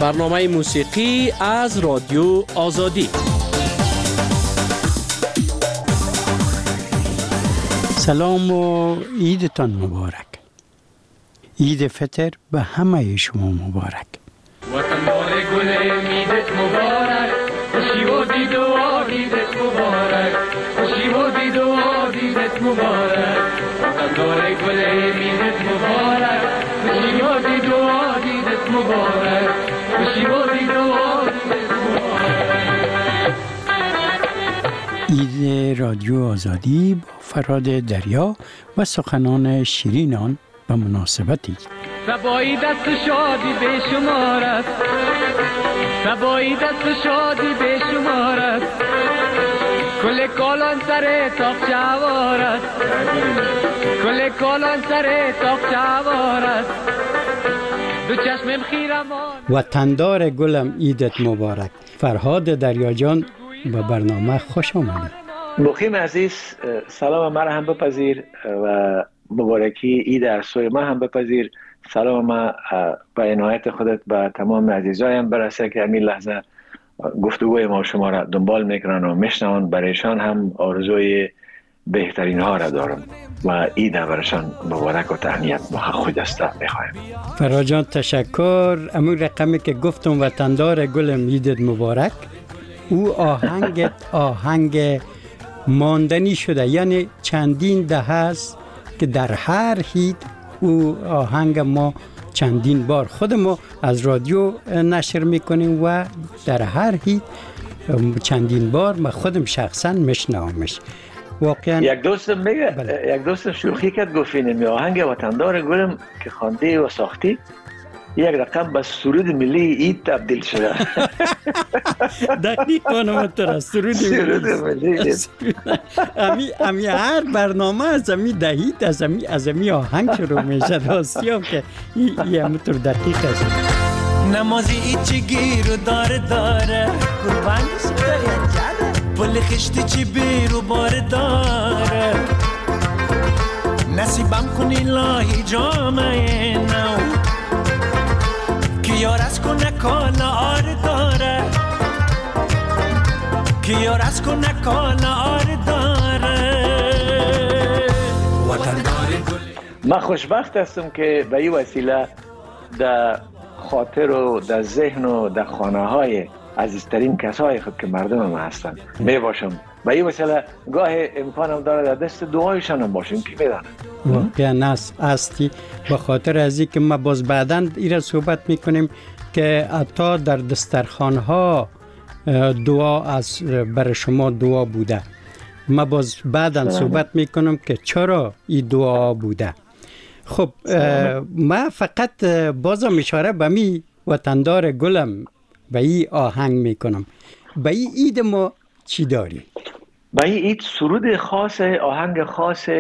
برنامه موسیقی از رادیو آزادی. سلام و عیدتان مبارک. عید فطر به همه شما مبارک. وطن دار گل عیدت مبارک، خوشی و دید و عیدت مبارک، خوشی و دید و عیدت مبارک. وطن دار گل عیدت مبارک، خوشی و دید و عیدت مبارک، خوشی و دید و عیدت مبارک. عید رادیو آزادی با فرهاد دریا و سخنان شیرینان به مناسبتی سبایی دست شادی به شمار است، سبایی دست شادی به شمار است، کل کالان سر تاق چوار است، کل کالان سر تاق چوار است، دو چشمم خیرمان. وطندار گلم عیدت مبارک. فرهاد دریا جان به برنامه خوش آمدید. مقیم عزیز، سلام مرا هم بپذیر و مبارکی عید از سوی ما هم بپذیر. سلام ما به عنایت خودت به تمام عزیزایم برسه که همین لحظه گفتگوی ما شما را دنبال میکنن و میشنون. برایشان هم آرزوی بهترین ها را دارم و عید برایشان مبارک و تهنیت خود است میخوایم. فرهاد جان تشکر. امون رقمی که گفتم وطندار گلم عیدت مبارک، او آهنگ ماندنی شده، یعنی چندین دهه است که در هر عید او آهنگ ما چندین بار خود ما از رادیو نشر میکنیم و در هر عید چندین بار ما خودم شخصا میشنومش. واقعا یک دوستم میگه یک دوستم شوخی کرد، گفت این آهنگ وطندار گلم که خوانده و ساختی یک رقم به سرود ملی عید تبدیل شده. دقیق کنم سرود ملی. امی هر برنامه از امی دهید از امی آهنگ شروع میشه. راستیم که این همونطور دقیق است. نمازی ایچی گیر و داره قربانش داره پل خشتی چی بیر و بار داره نصیبم کنی لاهی جامعه نو کیار از کنه کالا آر داره کیار از کنه کالا آر داره. من خوشبخت هستم که به این وسیله در خاطر و در ذهن و در خانه های عزیزترین کسای خود که مردم ما هستن می باشم. به این وسیله گاه امکانم داره در دست دعایشان هم باشیم که میدانم. واقعا هستی. به خاطر از این که ما باز بعداً ایره صحبت میکنیم که حتی در دسترخوان ها دعا از برای شما دعا بوده. ما باز بعداً صحبت میکنم که چرا این دعا بوده. خب ما فقط بازم اشاره به می وطندار گلم به این آهنگ میکنم. به این عید ما چی داری؟ به این عید سرود خاص، آهنگ خاص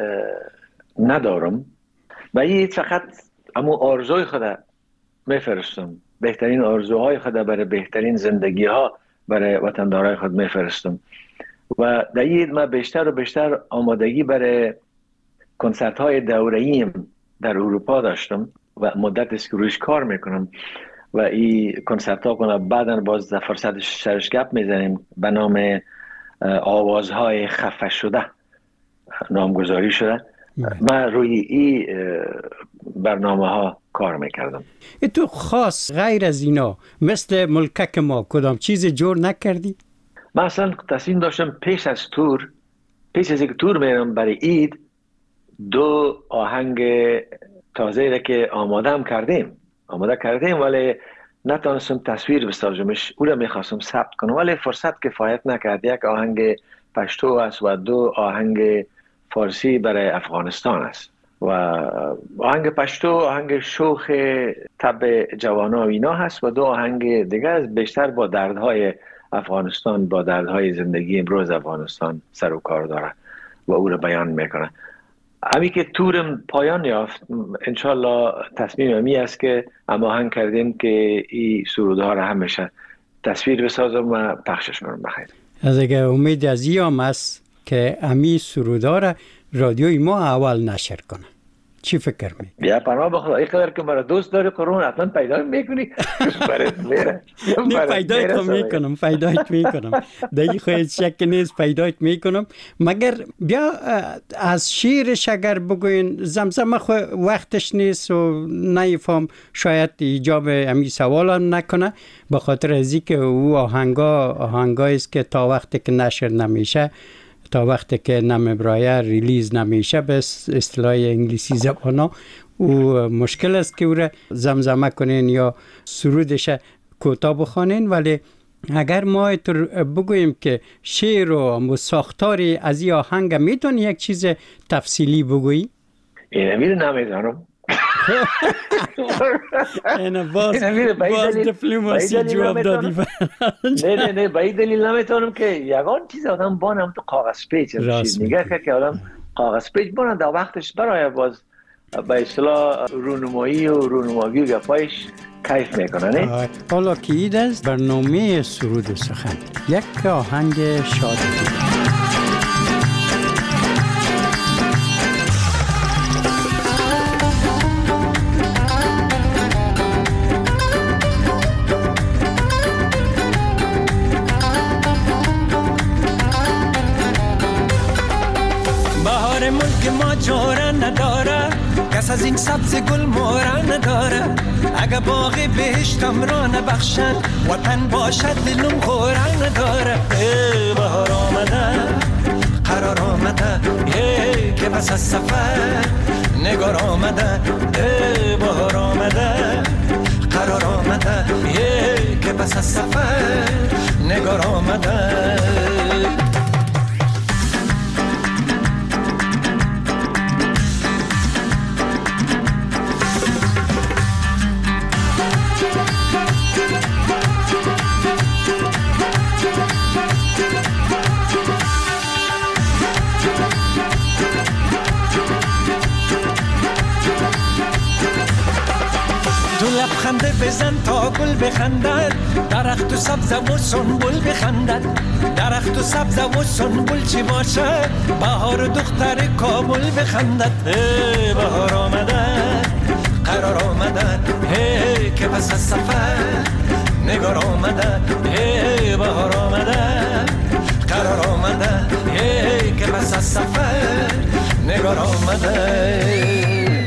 ندارم. به این عید فقط امو آرزوی خود میفرستم، بهترین آرزوهای خود برای بهترین زندگی ها برای وطندارای خود میفرستم. و در این عید ما بیشتر و بیشتر آمادگی برای کنسرت های دوره‌ایم در اروپا داشتم و مدت است که رویش کار میکنم و این کنسرت ها کنم. بعداً باز در فرصت سرش گپ میزنیم. به نام آوازهای خفه شده نامگذاری شده. من روی این برنامه ها کار میکردم. تو خاص غیر از اینا مثل ملکک ما کدام چیز جور نکردی؟ من اصلا تصمیم داشتم پیش از اینکه تور میرم برای عید دو آهنگ تازه را که آماده کردیم ولی نتونستم تصویر بسازمش. او را میخواستم ثبت کنم ولی فرصت کفایت نکرد. یک آهنگ پشتو است و دو آهنگ فارسی برای افغانستان است و آهنگ پشتو آهنگ شوخ طب جوانا و اینا هست و دو آهنگ دیگه است بیشتر با دردهای افغانستان، با دردهای زندگی امروز افغانستان سر و کار داره و او را بیان میکنه. امی که تورم پایان یافت انشالله تصمیم امی است که هماهنگ کردیم که این سرودها را همیشه تصویر بسازم و پخشش کنم. بخیر از اگر امید از ایام است که امی سرودها را رادیوی ما اول نشر کنه. چی فکر می؟ بیا پناه بخدا اینقدر که مرا دوست داری قرون حتما پیدا میکنی برات میره. نه پیدایت میکنم دیگه خواهید شک نیست پیدایت میکنم. مگر بیا از شیرش اگر بگوین زمزمه وقتش نیست و نیفهم شاید ایجاب امی سوالم نکنه به خاطر ازی که او آهنگایی است که تا وقتی که نشر نمیشه تا وقتی که نمیبرایه ریلیز نمیشه به اصطلاح انگلیسی زبانا او مشکل است که او را زمزمه کنین یا سرودش کوتاه بخوانین. ولی اگر ما بگوییم که شعر و ساختاری از این آهنگ میتونی یک چیز تفصیلی بگویی؟ اینه میره نمیدانم. اینه باز دیپلماسی جواب دادی. نه به این دلیل نمیتونم که یگان چیز آدم بانم تو کاغذ پیچ چیز نگه که آدم کاغذ پیچ بانم در وقتش برای باز به اصطلاح رونمایی و رونماگی و گپایش کیف میکنه نه؟ حالا که اید است برنامه سرود و سخن یک آهنگ شادی. ما جوره نداره کس از این سبز گل موره نداره اگه باغی بهشتم را نبخشد وطن باشد دلم غوره نداره. بهار آمده قرار آمده که بس از سفر نگار آمده. بهار آمده قرار آمده که بس از سفر نگار آمده. خنده بزن تا گل بخندد درخت و سبز و سنبل بخندد. درخت و سبز و سنبل چی باشه بهار و دختر کابل بخندد. بهار آمده قرار آمده که پس از سفر نگار آمده. بهار آمده قرار آمده که پس از سفر نگار آمده.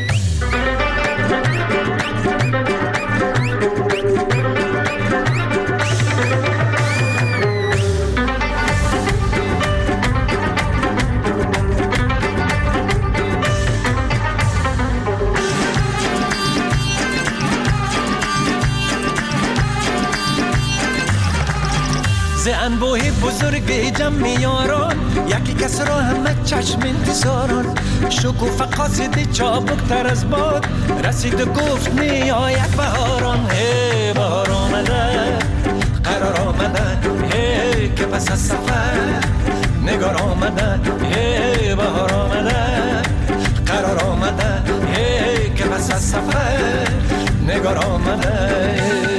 انبوه بزرگ جمع یاران یکی کس را همه چشم انتظاران. شکوفه قاصد چابک تر از باد رسید و گفت می آید بهاران. بهار آمده قرار آمده که پس از سفر نگار آمده. بهار آمده قرار آمده که پس از سفر نگار آمده.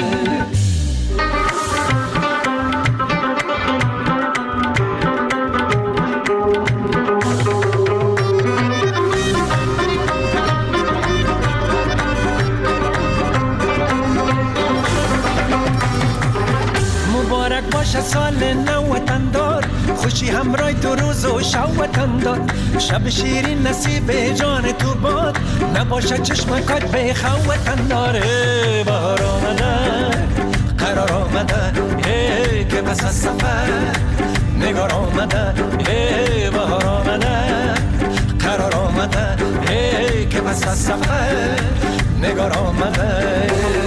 باشه سال نو وطن دار خوشی همراه تو روز و شب وطن دار. شب شیرین نصیب جان تو باد نباشه چشم کات به خو وطن دار. بهار آمده قرار آمده که پس از سفر نگار آمده. بهار آمده قرار آمده که پس از سفر نگار آمده.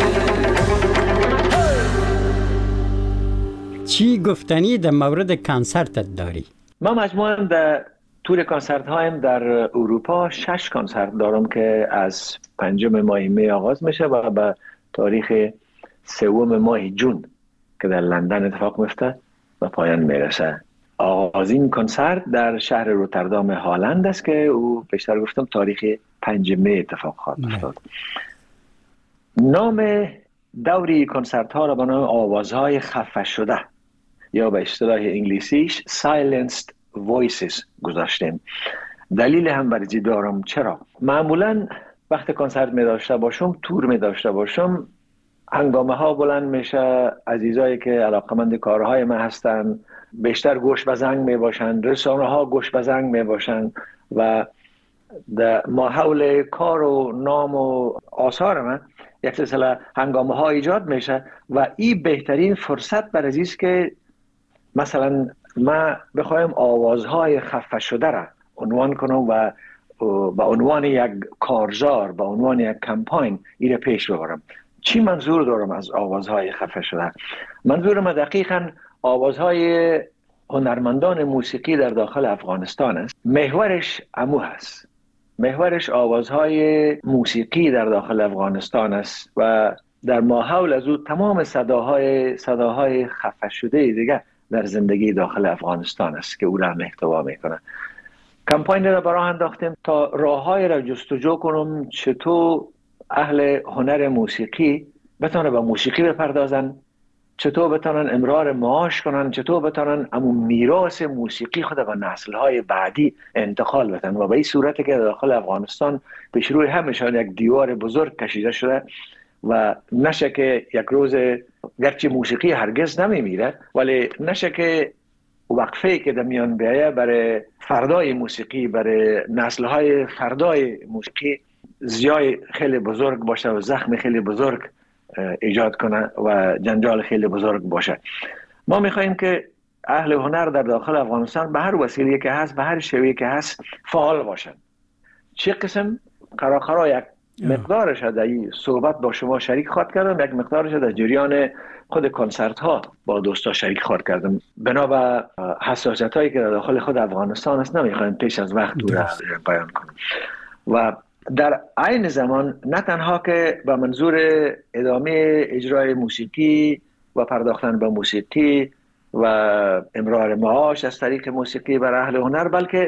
چی گفتنی در مورد کنسرتت داری؟ ما مجموعاً در تور کنسرت هایم در اروپا 6 کنسرت دارم که از 5 ماه می آغاز میشه و به تاریخ 3 ماه جون که در لندن اتفاق میفته و پایان میرسه. آغازین کنسرت در شهر روتردام هلند است که او بیشتر گفتم تاریخ 5 می اتفاق خواهد افتاد. نام دوری کنسرت ها را به نام آوازهای خفه شده یا به اصطلاح انگلیسیش Silenced Voices گذاشتیم. دلیل هم برای دارم چرا؟ معمولا وقت کنسرت می داشته باشم، تور می داشته باشم، هنگامه ها بلند میشه، عزیزایی که علاقمند کارهای من هستن بیشتر گوش به زنگ می باشن، رسانه ها گوش به زنگ می باشن و در ماحول کار و نام و آثار من یک سلسله هنگامه ها ایجاد میشه و این بهترین فرصت برای است که مثلا ما بخوایم آوازهای خفه شده را عنوان کنم و به عنوان یک کارزار، به عنوان یک کمپاین این پیش ببرم. چی منظور دارم از آوازهای خفه شده؟ منظورم دقیقاً آوازهای هنرمندان موسیقی در داخل افغانستان است. محورش امو هست، محورش آوازهای موسیقی در داخل افغانستان است و در ماحول از او تمام صداهای خفه شده دیگه در زندگی داخل افغانستان است که او را محتوا میکنه. کمپاین را برای انداختیم تا راههای را جستجو کنم چطور اهل هنر موسیقی بتونه به موسیقی بپردازن، چطور بتونن امرار معاش کنن، چطور بتونن امون میراث موسیقی خود به نسل‌های بعدی انتقال بدن و به این صورتی که داخل افغانستان پیش روی همشان یک دیوار بزرگ کشیده شده و نشه که یک روز گرچه موسیقی هرگز نمیمیره ولی نشه که وقفه که در میان بیایه برای فردای موسیقی، برای نسل‌های فردای موسیقی زیای خیلی بزرگ باشه و زخم خیلی بزرگ ایجاد کنه و جنجال خیلی بزرگ باشه. ما میخواییم که اهل هنر در داخل افغانستان به هر وسیله که هست، به هر شیوهی که هست فعال باشن. چه قسم قراقرا یک مقدارش در این صحبت با شما شریک خواهد کردم، یک مقدارش در جریان خود کنسرت ها با دوستا شریک خواهد کردم. بنا به حساسیت هایی که در داخل خود افغانستان است نمیخوایم پیش از وقت دور بیان کنم و در عین زمان نه تنها که به منظور ادامه اجرای موسیقی و پرداختن به موسیقی و امرار معاش از طریق موسیقی برای اهل هنر، بلکه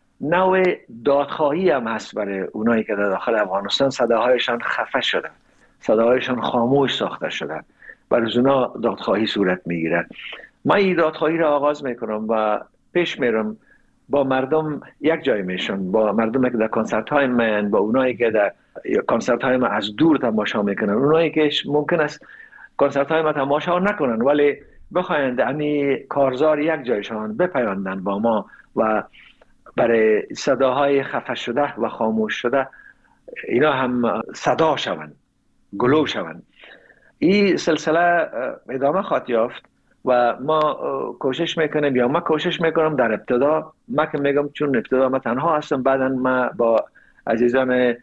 نوع دادخواهی هم هست برای اونایی که در داخل افغانستان صداهایشان خفه شده، صداهایشان خاموش ساخته شده، برای اونا دادخواهی صورت میگیره. من این دادخواهی را آغاز میکنم و پیش میرم با مردم یک جای میشون، با مردم که در کنسرت های من، با اونایی که در کنسرت های من از دور تماشا میکنن، اونایی که ممکن است کنسرت های من تماشا نکنن ولی بخواین امی کارزار یک جایشان بپیوندن با ما و برای صداهای خفه شده و خاموش شده اینا هم صدا شوند، گلو شوند. این سلسله ادامه خواهد یافت و ما کوشش میکنیم، یا من کوشش میکنم در ابتدا، من که میگم چون ابتدا من تنها هستم، بعدا ما با عزیزان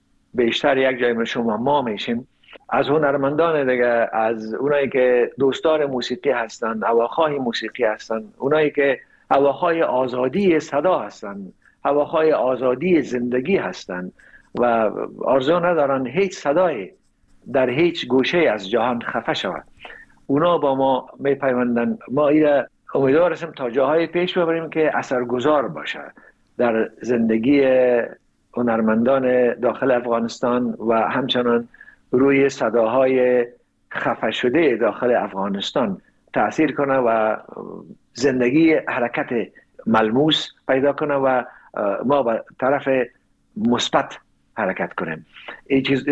بیشتر یک جای شما ما میشیم، از هنرمندان دیگه، از اونایی که دوستان موسیقی هستن، هواخواه موسیقی هستن، اونایی که هواخواه آزادی صدا هستن، هواخواه آزادی زندگی هستن و آرزو ندارن هیچ صدایی در هیچ گوشه از جهان خفه شود، اونا با ما میپیوندن. ما ایره امیدوار هستیم تا جاهای پیش ببریم که اثرگذار باشه در زندگی هنرمندان داخل افغانستان و همچنان روی صداهای خفه شده داخل افغانستان تأثیر کنه و زندگی حرکت ملموس پیدا کنه و ما به طرف مثبت حرکت کنیم. این چیز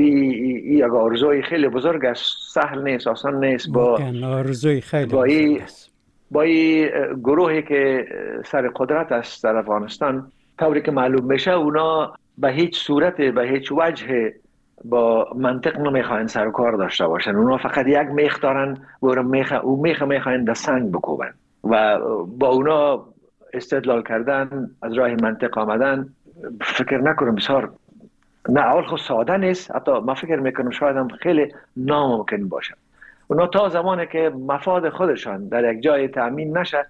یک آرزوی خیلی بزرگ است، سهل نیست، آسان نیست. با آرزوی خیلی با این گروهی که سر قدرت است در افغانستان، طوری که معلوم میشه اونا به هیچ صورت، به هیچ وجه با منطق نمیخواین سر کار داشته باشن. اونا فقط یک میخ دارن و اون میخ میخواین در سنگ بکوبن و با اونا استدلال کردن، از راه منطق آمدن فکر نکنم بسیار، نه اول خود ساده نیست، حتی من فکر میکنم شاید هم خیلی ناممکن باشه. اونا تا زمانی که مفاد خودشان در یک جای تأمین نشه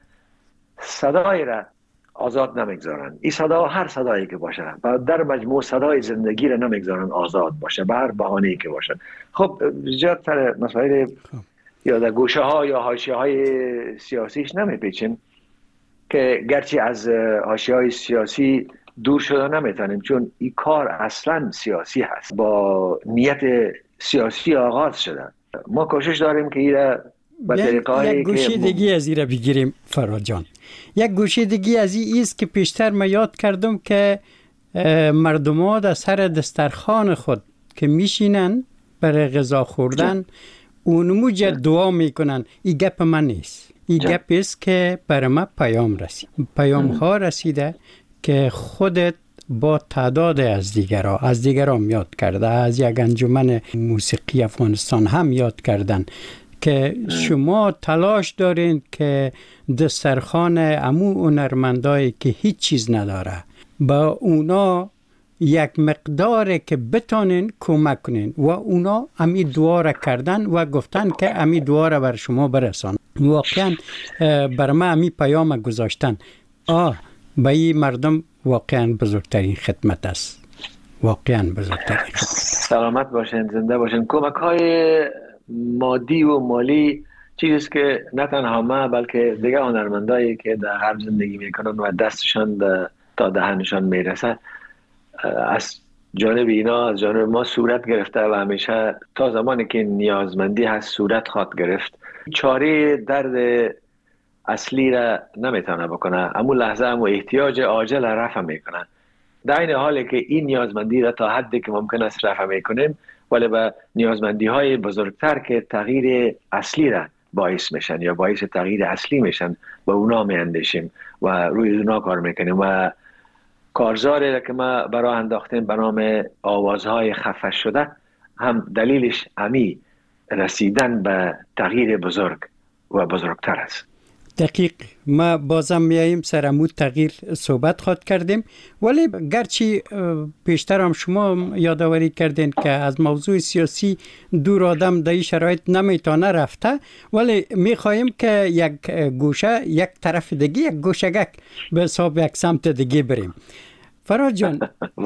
صدای را آزاد نمیگذارن. این صدا هر صدایی که باشه و در مجموع صدای زندگی را نمیگذارن آزاد باشه به هر بهانه‌ای که باشه. خب زیادتر مسائل یا در گوشه ها یا حاشیه های سیاسیش نمیپیچیم که گرچه از حاشیه های سیاسی دور شده نمیتونیم، چون این کار اصلا سیاسی هست، با نیت سیاسی آغاز شده. ما کوشش داریم که ایره به طریقه‌ای یک گوشه دیگه از ایره بگیریم فراد جان. یک گوشه دیگه از این است که پیشتر ما یاد کردم که مردم ها در سر دسترخوان خود که میشینن برای غذا خوردن اونموج دعا میکنن. این گپ من نیست، این گپ است که برای من پیام رسید. پیام ها رسیده که خودت با تعداد از دیگران یاد کرده، از یک انجمن موسیقی افغانستان هم یاد کردن که شما تلاش دارین که دسترخوان امو هنرمندایی که هیچ چیز نداره با اونا یک مقداره که بتانین کمک کنین و اونا امی دعا را کردن و گفتن که امی دعا را بر شما برسان. واقعا بر ما امی پیام گذاشتن. به این مردم واقعا بزرگترین خدمت است. واقعا بزرگترین خدمت است. سلامت باشین، زنده باشین. کمک های مادی و مالی چیزی که نه تنها ما بلکه دیگه هنرمندایی که در غرب زندگی میکنن و دستشان تا دهنشان میرسه از جانب اینا، از جانب ما صورت گرفته و همیشه تا زمانی که نیازمندی هست صورت خواهد گرفت. چاره درد اصلی را نمیتونه بکنه، اما لحظه اما احتیاج عاجل را رفع میکنه. در این حالی که این نیازمندی را تا حدی که ممکن است رفع میکنیم، ولی به نیازمندی های بزرگتر که تغییر اصلی را باعث میشن یا باعث تغییر اصلی میشن به اونا میاندیشیم و روی اونا کار میکنیم. و کارزاری را که ما برای انداختیم به نام آوازهای خفه شده هم دلیلش همی رسیدن به تغییر بزرگ و بزرگتر است. دقیق. ما بازم میاییم سر امود تغییر صحبت خواهد کردیم، ولی گرچه پیشتر هم شما یادآوری کردین که از موضوع سیاسی دور آدم در این شرایط نمیتونه رفته، ولی میخواهیم که یک گوشه یک طرف دیگه، یک گوشگک به حساب یک سمت دیگه بریم. فراد جان،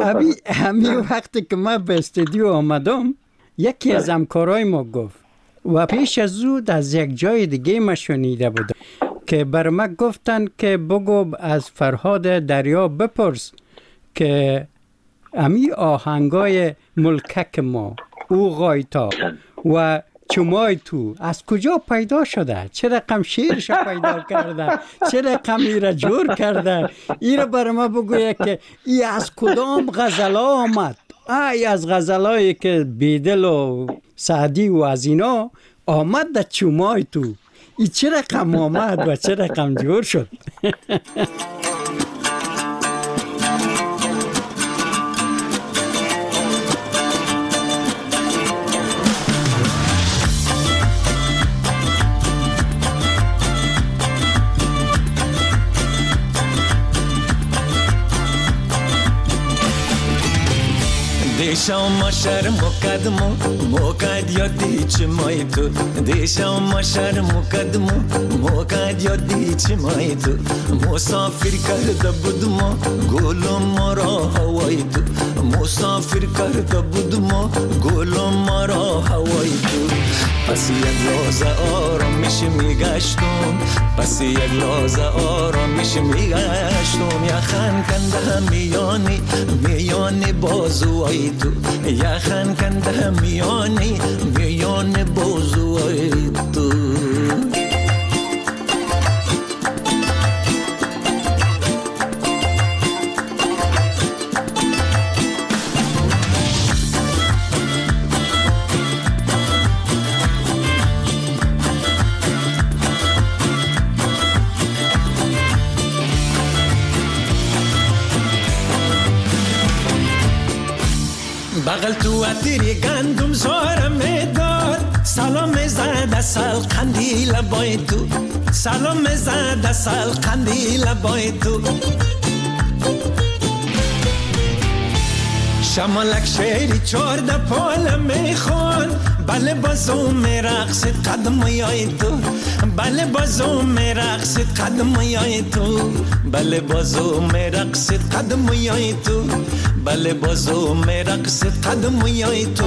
همین وقتی که ما به استودیو آمدم یکی از همکارای ما گفت و پیش از او از یک جای دیگه ما شنیده بودم که بر ما گفتن که بگو از فرهاد دریا بپرس که امی آهنگای ملکک ما، او غایتا و چمای تو از کجا پیدا شده؟ چه رقم شیرش پیدا کرده؟ چه رقم ایره جور کرده؟ ایره بر ما بگویه که ای از کدام غزلا آمد؟ ای از غزلایی که بیدل و سعدی و از اینا آمد در چمای تو. ای چه رقم آمد و چه رقم جور شد؟ دیشا ما شرم و قدمو موقعد یادی چمای تو، دیشا ما شرم و قدمو موقعد یادی چمای تو، مسافر کرده بودم گلم مرا هوای تو، مسافر کرده بودم گلم مرا هوای تو. پس یک لحظه آرامش میگشتم، پس یک لحظه آرامش میگشتم، یخن کنده میانی بازوهای تو، یخن کنده میانی بازوهای تو. بغل تو عطری گندم زارم میداد، سلام زد اصل قندیل بای تو، سلام زد اصل قندیل بای تو. شمالک شیری 14 پال میخوان، بله بازو میرقصد قدم یای تو، بله بازو میرقصد قدم یای تو، بله بازو میرقصد قدم یای تو، بله بازو میرقصد قدم یای تو.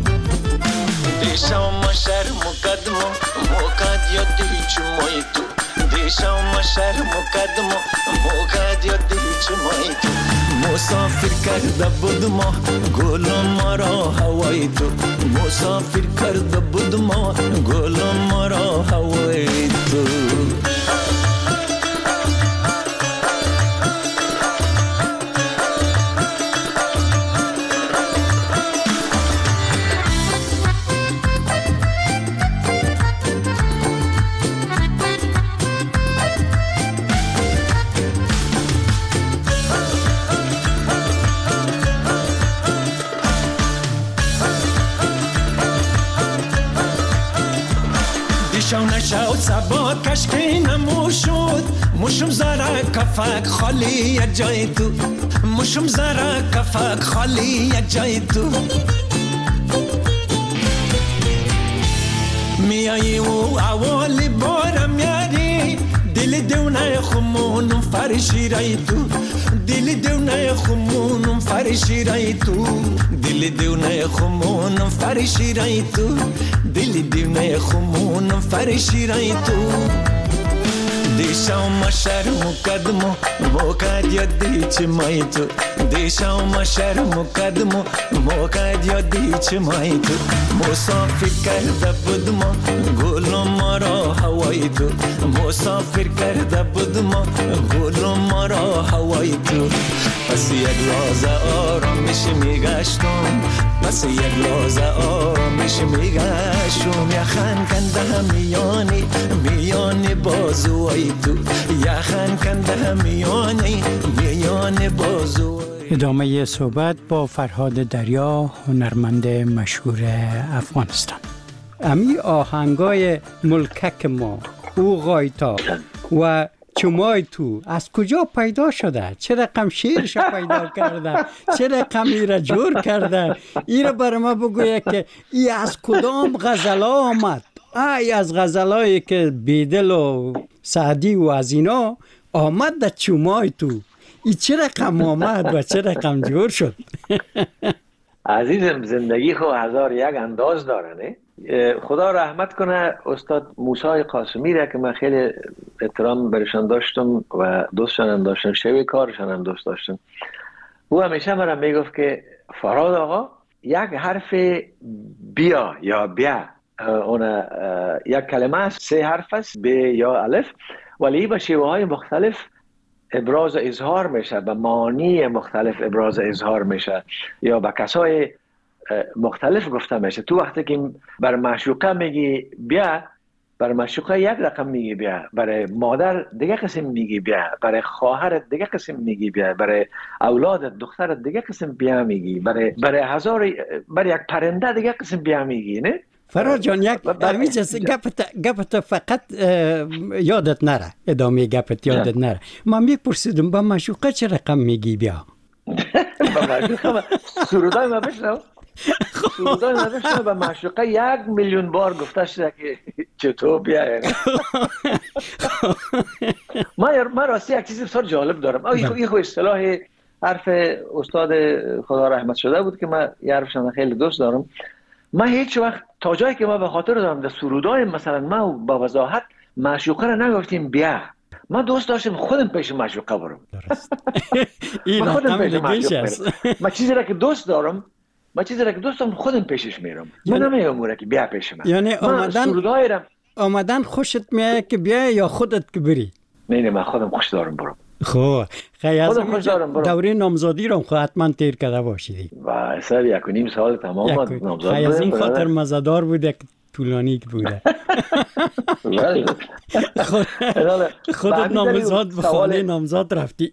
دیشا ما شرم و قدمو موقعد یادی چمای تو، دیشا ما شرم و قدمو موقعد یادی چمای تو، مسافر کرده بودم گلم مرا هوای تو، مسافر کرده بودم گلم مرا هوای تو. کشکی نمو شد مشم زره کفک خالی یک جای تو مشم زره کفک خالی یک جای تو میایی و اول بارم یاری دل دونه خمونم فرشی رای تو دل دونه خمونم فرشی رای تو دل دونه خمونم فرشی رای تو دل دونه خمونم فرشی رای تو دیشا ما شرم قدمو موقع یادی چه مای تو دیشا ما شرم قدمو موقع یادی چه مای تو مسافر کرده بودم گلم ما را هوای تو مسافر کرده بودم گلم ما را هوای تو پس یک لحظه آرامش میگشتم پس یک لحظه آرامش میگشتم یخن کنده میانی بازوی تو یخن کنده میانی بازوی. ادامه صحبت با فرهاد دریا، هنرمند مشهور افغانستان. امی آهنگای ملکک ما، او غایتا و چمای تو از کجا پیدا شده؟ چه رقم شعرش پیدا کرده؟ چه رقم ایره جور کرده؟ ایره بر ما بگویه که ای از کدام غزل آمد؟ ای از غزلایی که بیدل و سعدی و از اینا آمد در چمای تو. ای چه رقم آمد و چه رقم جور شد؟ عزیزم زندگی خو 1001 انداز داره نه؟ خدا رحمت کنه استاد موسی قاسمی را که من خیلی احترام برشان داشتم و دوستشان هم داشتم، شوی کارشان هم دوست داشتم. او همیشه مرا میگفت که فرهاد آقا یک حرف بیا یا بیا اون یک کلمه است، 3 حرف است، ب یا الف، ولی به شیوه های مختلف ابراز اظهار میشه، به معانی مختلف ابراز اظهار میشه یا به کسای مختلف گفته میشه. تو وقتی که بر معشوقه میگی بیا، بر معشوقه یک رقم میگی بیا، برای مادر دیگه قسم میگی بیا، برای خواهرت دیگه قسم میگی بیا، برای اولادت دخترت دیگه قسم بیا میگی، برای یک پرنده دیگه قسم بیا میگی. نه فرهاد جان، یک همیشه گپت فقط یادت نره، ادامه گپت یادت نره. من میپرسیدم با معشوقه چه رقم میگی بیا؟ با معشوقه سرودای ما بشنو، سرودای ما بشنو. با معشوقه 1,000,000 بار گفته شده که چطور بیا. من راستی یک چیزی بسیار جالب دارم. این خو اصطلاح حرف استاد خدا رحمت شده بود که من یه حرفشان خیلی دوست دارم. من هیچ وقت تا جایی که ما به خاطر دارم در سرودای مثلا ما با وضاحت معشوقه را نگفتیم بیا. من دوست داشتم خودم پیش معشوقه برم. این خودم پیش دیگه معشوقه برم. من چیزی را که دوست دارم خودم پیشش میرم. من نمیگم که بیا پیش من. یعنی آمدن خوشت میاد که بیا یا خودت که بری؟ نه من خودم خوش دارم برم. خب خیلی از دوره نامزادی رو حتما تیر کرده باشیدی و سر 1.5 سال تمام نامزاد. خیلی از این خاطر مزدار بوده که طولانی بوده. خودت نامزاد به خانه نامزاد رفتی.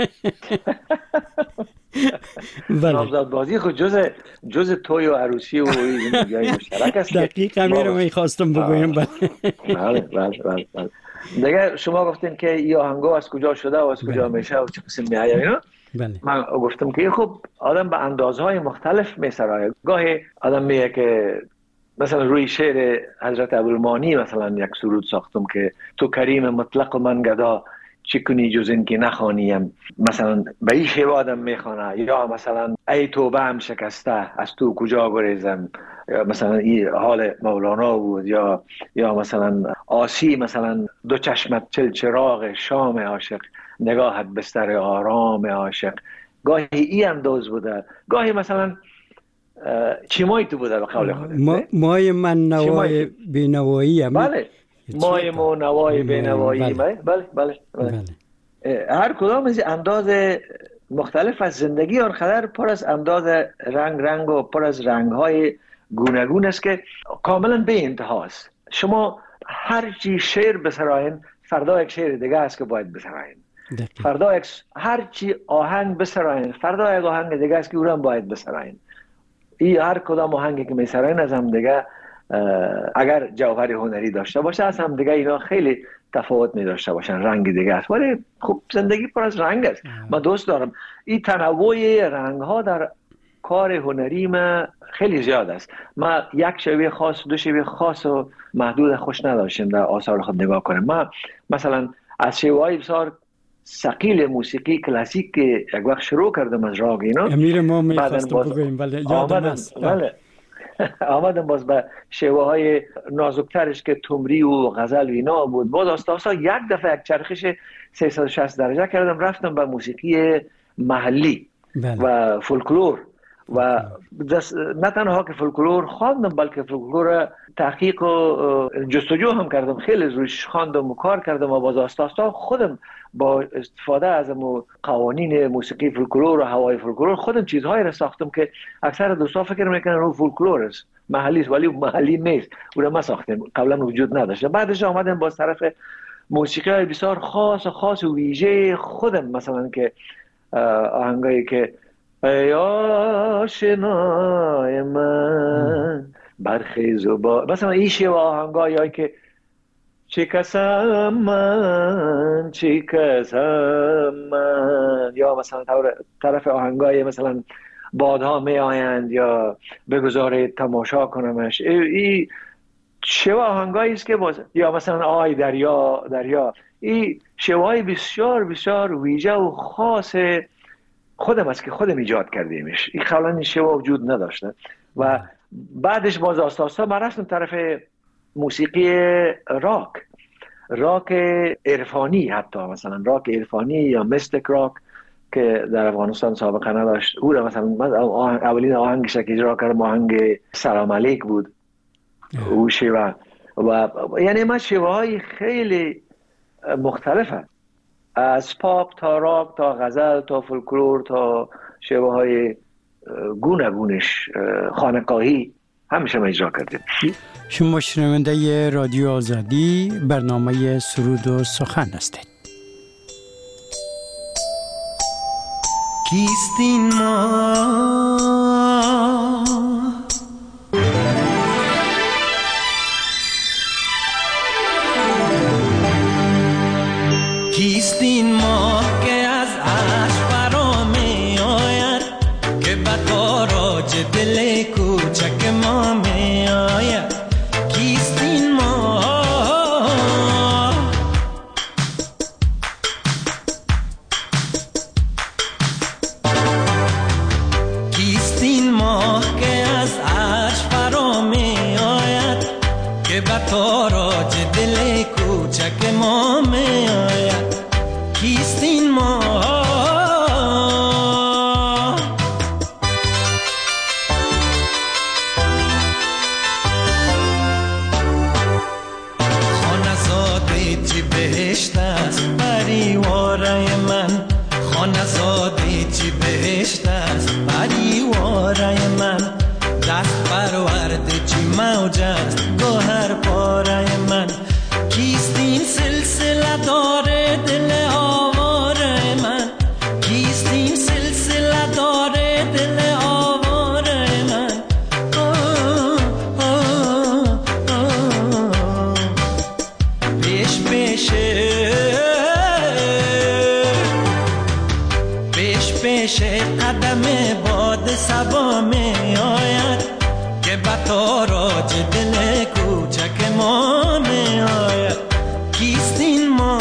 نامزاد بازی خود جز توی و عروسی و زندگی مشترک است. دقیق همین رو میخواستم بگویم. بله. دیگه شما گفتین که این آهنگا از کجا شده و از کجا میشه و چه قسم میآید اینا. من گفتم که خب آدم به اندازهای مختلف میسرایه. گاهی آدم میگه که مثلا روی شعر حضرت ابوالمانی مثلا یک سرود ساختم که تو کریم مطلق و من گدا چی کنی جز این که نخوانیم، مثلا به این شیوه آدم میخوانه. یا مثلا ای توبه هم شکسته از تو کجا گریزم، مثلا این حال مولانا بود. یا مثلا آسی مثلا دو چشمت چراغ شام عاشق، نگاهت بستر آرام عاشق. گاهی این انداز بوده، گاهی مثلا چیمای تو بوده به قول خودت. مای من نوای بینوایی. بله مای مو نوای بینوایی. بله. هر کدام از انداز مختلف از زندگی آنقدر پر از انداز رنگ و پر از رنگ‌های گوناگون است که کاملا به انتهاست. شما هر چی شعر بسراین فردا یک شعر دیگه است که باید بسراین. فردا هر چی آهنگ بسراین فردا یک آهنگ دیگه است که او را باید بسراین. این هر کدام آهنگی که میسراین از هم دیگه اگر جوهر هنری داشته باشه از هم دیگه اینا خیلی تفاوت می داشته باشن، رنگ دیگه است، ولی خب زندگی پر از رنگ است. من دوست دارم این تنوع رنگ ها در کار هنری ما خیلی زیاد است. ما یک شیوه خاص، دو شیوه خاص و محدود خوش نداشتیم در آثار خود نگاه کنیم. ما مثلا از شیوه های بسیار ثقیل موسیقی کلاسیک که یک وقت شروع کردم از راگ اینا، امیر ما می‌خواستم بگویم ولی یادم است. آمدم باز به شیوه های نازکترش که تمری و غزل و اینا بود. باز آستا یک دفعه یک چرخش 360 درجه کردم، رفتم به موسیقی محلی و فولکلور و نه تنها که فولکلور خواندم بلکه فولکلور تحقیق و جستجو هم کردم، خیلی روش خواندم و کار کردم و باز آستا خودم با استفاده از قوانین موسیقی فولکلور و هوای فولکلور خودم چیزهایی را ساختم که اکثر دوستا فکر میکنن رو فولکلور است، محلی است، ولی محلی نیست. اون ما ساختیم، قبلا وجود نداشت. بعدش آمدم با طرف موسیقی های بسیار خاص و ویژه خودم، مثلا که آهنگایی که ای آشنای من برخیز و با، مثلا این شیوه آهنگایی که چه کسم من یا مثلا طرف آهنگای مثلا بادها می آیند یا بگذارید تماشا کنمش، این شیوه آهنگایی است که یا مثلا آی دریا این شیوه های بسیار بسیار ویژه و خاص خودم است که خودم ایجاد کردیمش. این قبلا این شیوه وجود نداشته و بعدش باز آستا من رفتم طرف موسیقی راک عرفانی، حتی مثلا راک عرفانی یا میستیک راک که در افغانستان سابقه نداشت. او را مثلا اولین آهنگش که اجرا کردم آهنگ سلام علیک بود، او شیوه. و یعنی من شیوه های خیلی مختلفه، از پاپ تا راک تا غزل تا فولکلور تا شیوه های گونش خانقاهی همیشه ما اجرا کردیم. شما شنونده رادیو آزادی، برنامه سرود و سخن هستید. کیستین ما کیستین ما که از عشق فرا می آید، که به تاراج دل کوچک ما می آید. کیستین ما کیستین ما که از عشق فرا می آید، که به تاراج دل کوچک ما می آید. کیستین ما خانزاده چی بهشت است پریواره من، خانزاده چی بهشت است پریواره من. دست پرورده چی موج است گوهر پاره من. کیستین سلسله داره دل آواره من، کیستین سلسله داره دل آواره من. پیش پیشه قدم باد صبا می آید، که به تاراج دل کوچک ما می آید. کیستین ما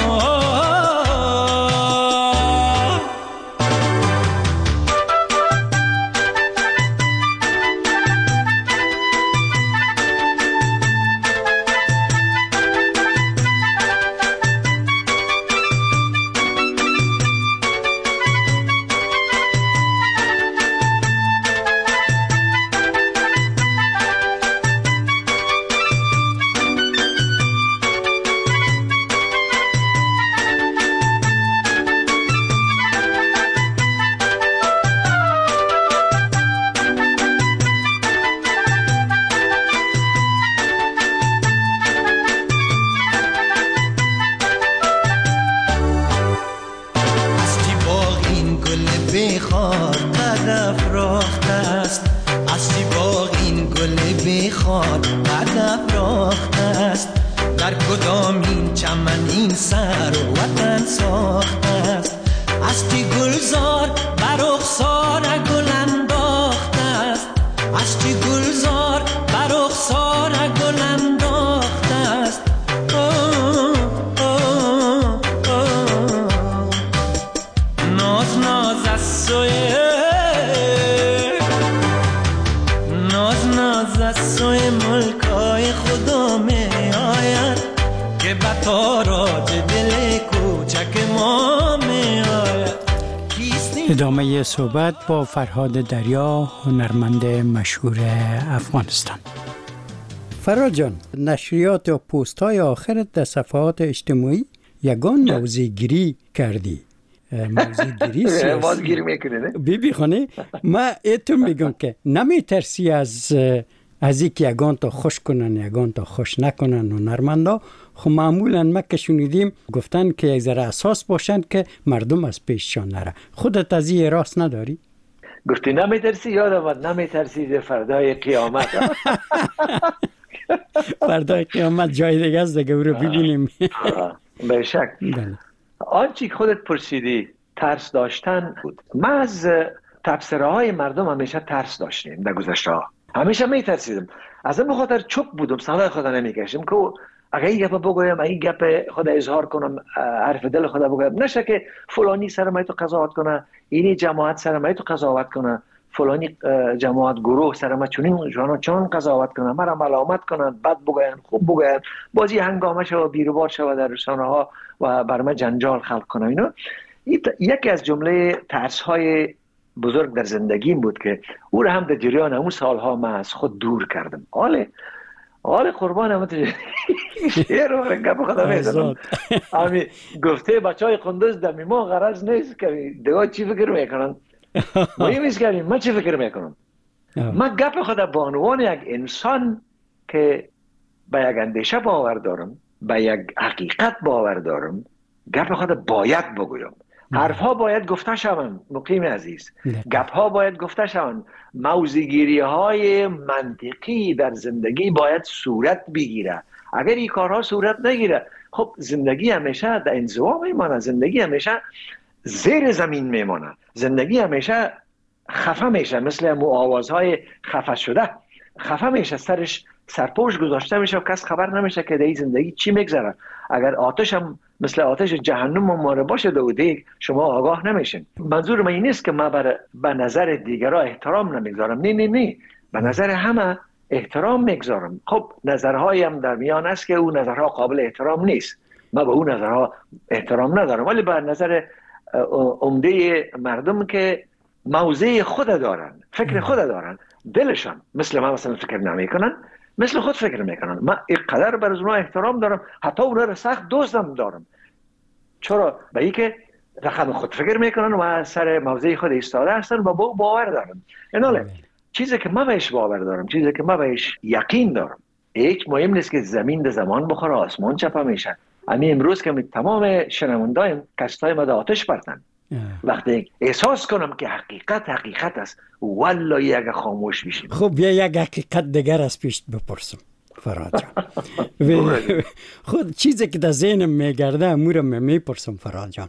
در کدام این چمن این سر وطن ساخته است. اشکی گلزار بر رخسار گل انداخته است. اشکی گلزار بر رخسار گل انداخته است. ناز ناز از سوی ملکای خدا می آید که به تاراج دل کوچک ما می آید. ادامه صحبت با فرهاد دریا، هنرمند مشهور افغانستان. فرهاد جان، نشریات و پست های آخرت در صفحات اجتماعی یگان موضوعگیری کردی. موضوعگیری سیاسی. موضوعگیری میکنه نه؟ بی خانه ما ایتون میگم که نمی ترسی از اینکه یگان تا خوش کنن یگان تا خوش نکنن هنرمندا. خب معمولا ما که شنیدیم گفتن که یک ذره اساس باشن که مردم از پیششان نره. خودت از این راست نداری؟ گفتی نمیترسی؟ یادم اومد نمیترسی فردای قیامت. فردای قیامت جای دیگه است دیگه، او رو ببینیم. به شک. آنچه خودت پرسیدی ترس داشتن بود. ما از تبصره های مردم همیشه ترس داشتیم در گذشته ها. همیشه میترسیدم. از این بخاطر چوب بودم، صدای خدا نمیکشم که اگه این گپ بگویم، این گپ خدا اظهار کنم، حرف دل خدا بگویم، نشه که فلانی سر ما تو قضاوت کنه، اینی جماعت سر ما تو قضاوت کنه، فلانی جماعت گروه سر ما چون قضاوت کنه، مرا ملامت کنه، بد بگوین، خوب بگوین، بازی هنگامه شو بیروبار شو در رسانه ها و بر ما جنجال خلق کنه. اینا یکی از جمله ترس های بزرگ در زندگیم بود که او را هم در جریان اون سالها من از خود دور کردم. حال قربان هم شیر رو گپ خدا میزنم. امی گفته بچهای قندوز دمی ما غرض نیست که دیگه چی فکر میکنن، مهم است که من چی فکر میکنم. من گپ خدا به عنوان یک انسان که به یک اندیشه باور دارم، به یک حقیقت باور دارم، گپ خدا باید بگویم. حرف ها باید گفته شوند مقیم عزیز، گپ ها باید گفته شوند، موضوعگیری های منطقی در زندگی باید صورت بگیره. اگر این کارها صورت نگیره، خب زندگی همیشه در انزوا میمانه، زندگی همیشه زیر زمین میمانه، زندگی همیشه خفه میشه، مثل آوازهای خفه شده خفه میشه، سرپوش گذاشته میشه و کس خبر نمیشه که در این زندگی چی میگذره. اگر آتش هم مثل آتش جهنم ماره باشه دو دیگ، شما آگاه نمیشین. منظور من این نیست که من به نظر دیگرها احترام نمیگذارم، نه، به نظر همه احترام میگذارم. خب نظرهایی هم در میان است که اون نظرها قابل احترام نیست، من به اون نظرها احترام ندارم، ولی به نظر عمده مردم که موضع خود دارن، فکر خود دارن، دلشان مثل من مثلا فکر نمیکنن، مثل خود فکر میکنن. من اینقدر بر اونها احترام دارم، حتی اونها رو سخت دوستم دارم. چرا؟ به این که رقم خود فکر میکنن و سر موضع خود ایستاده هستن و با باور دارم. ایناله چیزی که من بهش باور دارم، چیزی که من بهش یقین دارم، هیچ مهم نیست که زمین در زمان بخوره، آسمان چپه میشه. همین امروز که تمام شنوندایم کستای ما در آتش پرتن، وقتی احساس کنم که حقیقت است، والله اگه خاموش بشیم. خب بیا یک حقیقت دیگر از پیش بپرسم فرهاد جان. خود چیزی که در ذهنم میگرده امورم میپرسم فرهاد جان.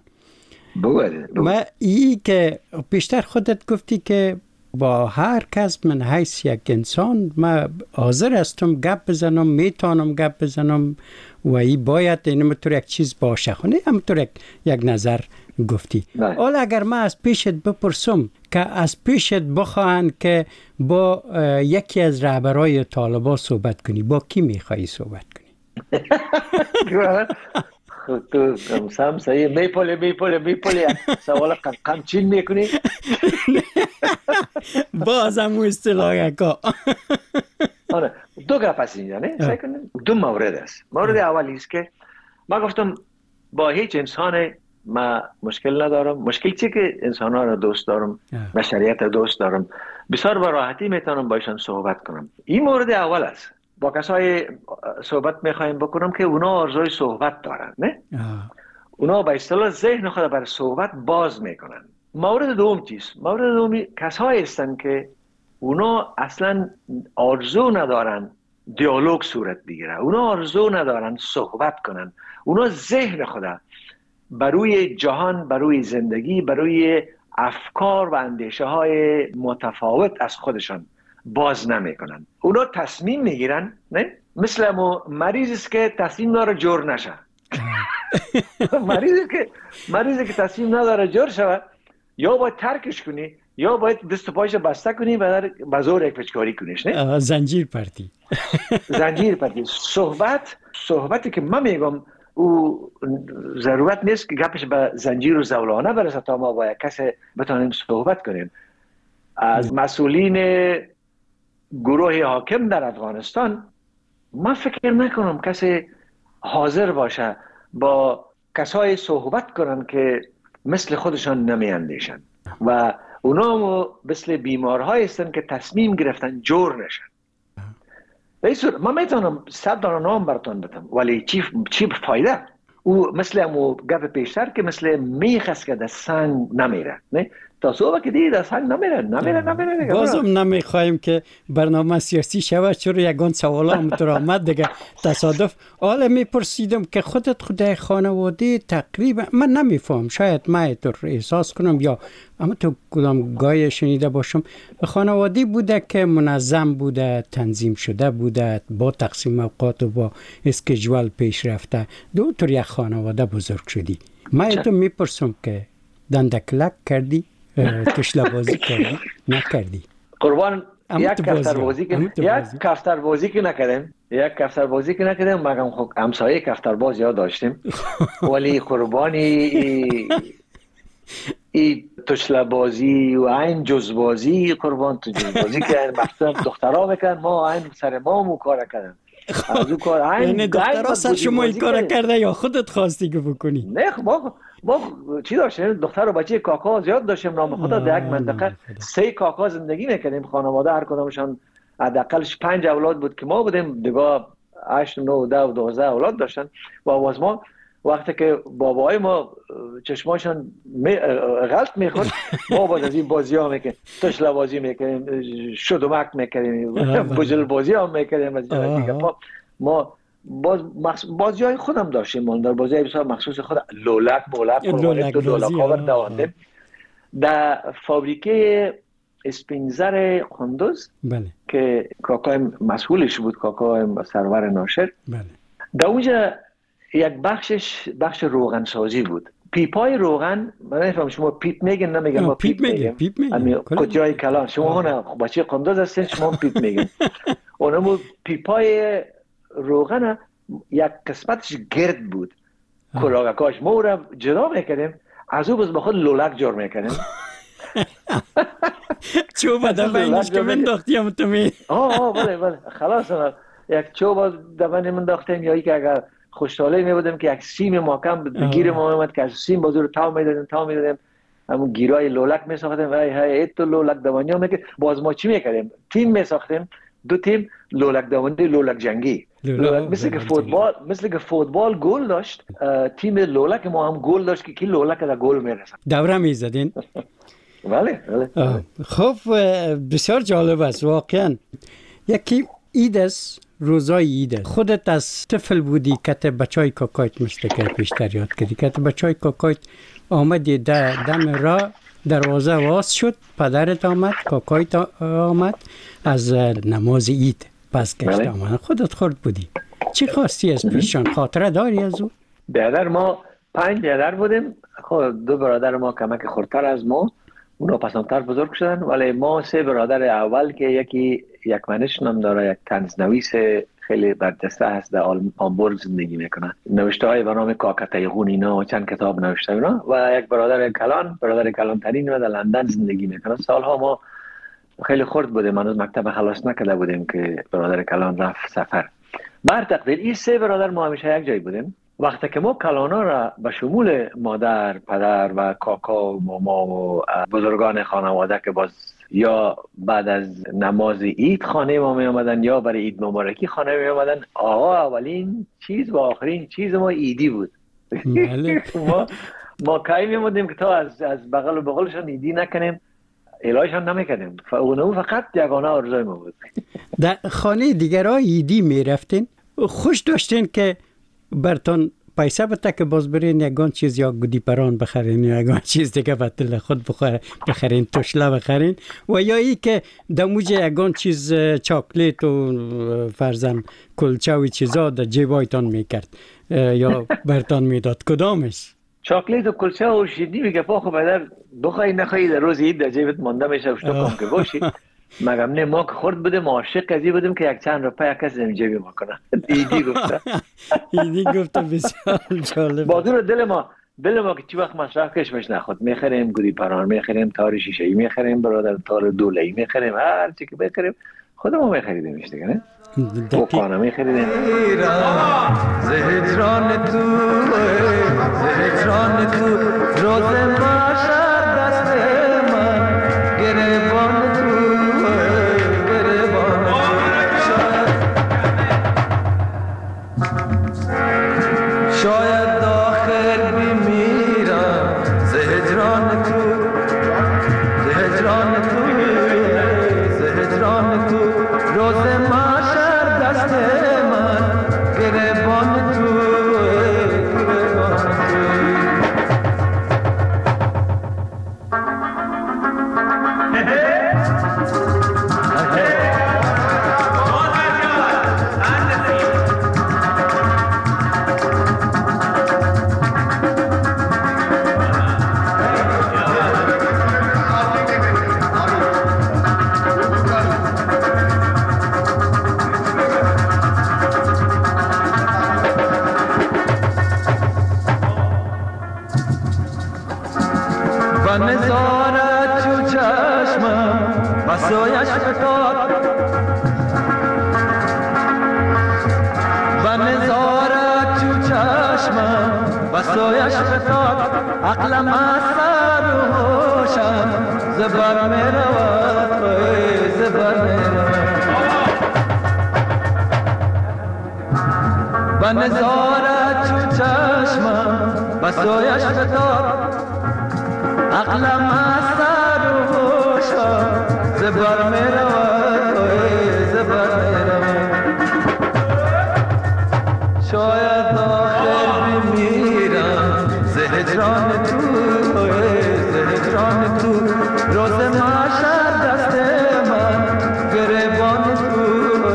ما ای که پیشتر خودت گفتی که با هر کس من حیث یک انسان من حاضر هستم گپ بزنم، میتونم گپ بزنم و ای باید اینطور یک چیز باشه. خونه همطور یک نظر گفتی. حالا اگر من از پیشت بپرسم که از پیشت بخواهن که با یکی از رهبرای طالبان صحبت کنی، با کی میخوایی صحبت کنی؟ تو سم صحیح میپولی سوال قمچین میکنی؟ باز هم اصطلاح که دو گپ هست اینجا نه؟ دو مورد است. مورد اولی است که ما گفتم با هیچ انسان ما مشکل ندارم. مشکل چیه که انسان ها را دوست دارم، بشریت را دوست دارم، بسیار با راحتی میتونم باشن صحبت کنم. این مورد اول است. با کسای صحبت میخوایم بکنم که اونا آرزوی صحبت دارن، نه؟ اونا به اصطلاح ذهن خود برای صحبت باز میکنن. مورد دوم چیست؟ مورد دومی کسایی هستن که اونا اصلا آرزو ندارن دیالوگ صورت بگیره. اونا آرزو ندارن صحبت کنن. اونا ذهن خدا بروی جهان، بروی زندگی، بروی افکار و اندیشه های متفاوت از خودشان باز نمی کنن. اونا تصمیم میگیرن، نه؟ مثل مریضی است که تصمیم داره جور نشه. مریضی که تصمیم نداره جور شود، یا باید ترکش کنی یا باید دست و پایش بسته کنی و به زور یک پچکاری کنیش، نه؟ زنجیر پرتی. زنجیر پرتی. صحبتی که من میگم او ضرورت نیست که گپش به زنجیر و زولانه برسه تا ما با یک کسی بتانیم صحبت کنیم. از مسئولین گروه حاکم در افغانستان من فکر نکنم کسی حاضر باشه با کسای صحبت کنن که مثل خودشان نمی اندیشن و اونا مثل بیمارهای هستن که تصمیم گرفتن جور نشن. من میتونم 100 دانه نام براتون بدم ولی چی فایده؟ او مثل امو گپ پیشتر که مثل میخ است که در سنگ نمیره، نه؟ تا صبح که دیگه در سنگ نمیره. بازم نمیخوایم که برنامه سیاسی شود، چرا یگان سوال هم تو آمد دیگه تصادف. حالا میپرسیدم که خودت خانواده تقریبا من نمیفهم، شاید من تو احساس کنم یا اما تو کدام گاهی شنیده باشم خانواده بوده که منظم بوده، تنظیم شده بوده، با تقسیم اوقات و با اسکیجول پیش رفته. دو طور یک خانواده بزرگ شدی. من تو میپرسم که دندکلک کردی؟ تشله بازی کردی؟ نکردی؟ قربان یک کفتر بازی که نکردیم. مگم خب همسایه کفتر باز یاد داشتیم ولی قربانی ای تشله بازی و این جز بازی، قربان تو جز بازی که این مختار دخترها میکن، ما این سر ما مو کار کردن. یعنی دخترها سر شما این کار کرده یا خودت خواستی که بکنی؟ نه ما چی داشتیم؟ دختر و بچه کاکا زیاد داشتیم. نام خدا در یک منطقه 3 کاکا زندگی میکردیم. خانواده هر کدامشان حداقلش 5 اولاد بود که ما بودیم، دیگه 8 9 10 و 12 اولاد داشتن. و آواز ما وقتی که باباهای ما چشماشان غلط میخورد ما بعد از این بازی ها میکنیم، تشله بازی میکنیم، شدومک میکنیم، بجل بازی ها میکنیم. از ما بازی های خودم داشتیم. ما در بازی های بسیار مخصوص خود لولک تو لولک ها دواندیم در فابریکه اسپینزر خندوز. بله. که کاکای مسئولش بود، کاکای سرور ناشر. بله. در اونجا یک بخش روغن سازی بود. پیپای روغن، من نفهم شما پیپ میگن نمیگن؟ ما پیپ میگیم. کجای کلان شما نه بچه قنداز هستین، شما پیپ میگن. اونمو پیپای روغن یک قسمتش گرد بود. کلاگاش ما رو جدا میکردیم، از او به خود لولک جور میکردیم. چوب دبینش که من داختیم تو می بله خلاص یک چوب دبین من داختیم، یا ای که اگر خوشحالی می بودیم که یک سیم محکم بگیر ما اومد که از سیم بازو رو تاو میدادیم همون گیرای لولک می ساختیم. های تو لولک دوانی ها میگه. باز ما چی میکردیم؟ تیم می ساختیم، 2 تیم لولک دوانی لولک جنگی. مثل که فوتبال گل داشت، تیم لولک ما هم گل داشت که کی لولک در گل میرسه. دوره میزدین؟ بله. خب بسیار جالب است واقعا. یکی عید است، روزای عید است. خودت از طفل بودی که بچای کاکایت مثل که پیشتر یاد کردی که بچای کاکایت آمدی دم را دروازه واز شد، پدرت آمد، کاکایت آمد، از نماز عید پس گشت آمد. خودت خورد بودی، چی خواستی از پیشان؟ خاطره داری از او؟ برادر ما 5 برادر بودیم. خب 2 برادر ما کمک خردتر از ما، اونا پسندتر بزرگ شدن، ولی ما 3 برادر اول که یکی یک منش نام داره، یک طنزنویس خیلی برجسته هست، در آمبورگ زندگی میکنه، نوشته های به نام کاکتایغون اینا و چند کتاب نوشته اینا. و یک برادر کلان ترین و در لندن زندگی میکنه. سالها ما خیلی خرد بودیم، هنوز مکتب خلاص نکرده بودیم که برادر کلان رفت سفر. بر تقدیر این 3 برادر ما همیشه یک جای بودیم. وقتی که ما کلانا را به شمول مادر، پدر و کاکا و ماما و بزرگان خانواده که باز یا بعد از نماز عید خانه ما می آمدن یا برای عید مبارکی خانه می آمدن، اولین چیز و آخرین چیز ما عیدی بود. ما کی می آمدیم که تا از بغل و بغلشان عیدی نکنیم. علاج هم نمیکردیم. اونو فقط یگانه آرزوی ما بود. در خانه دیگرای ایدی می رفتین، خوش داشتین که برتون پیسه بده که باز برین یگان چیز یا گودی پران بخرین یا یگان چیز دیگه بطل خود بخرین، تشله بخرین، و یا ای که دموج یگان چیز چاکلیت و فرزن کلچه و چیزا در جیبایتان میکرد یا برتان میداد؟ کدامش؟ چاکلیت و کلچه و شیرینی میگه پاخو بدر بخوای نخوای در روز عید در جیبت مانده میشه و شتو کم که باشی. مگم نه ما که خورد بودیم عاشق ازی بودیم که یک چند روپیه کسی در جیبی ما کنه. ایدی گفته. ایدی گفته بسیار جالب. بازور دل ما که چی وقت مصرف کشمش نخود میخریم گودی پران، میخریم تار شیشه‌ای، میخریم برادر تار دوله‌ای، میخریم هر چی که بخریم خودمون میخریدیمش دیگه نه. بوقانه میخریدیم. زهجران تو روز محشر دست من گریبان تو گریبان شاید آخر بمیرم زهجران تو روز محشر دست من گریبان تو نزارت چو چشمم بسایش فتاد و نزارت چو چشمم بسایش فتاد عقلم از سر و هوشم زبر می رود زبر می رود و نزارت چو چشمم بسایش فتاد عقلم از سر و هوشم زبر می رود زبر می رود شاید آخر بمیرم زهجران تو زهجران تو روز محشر دست من گریبان تو.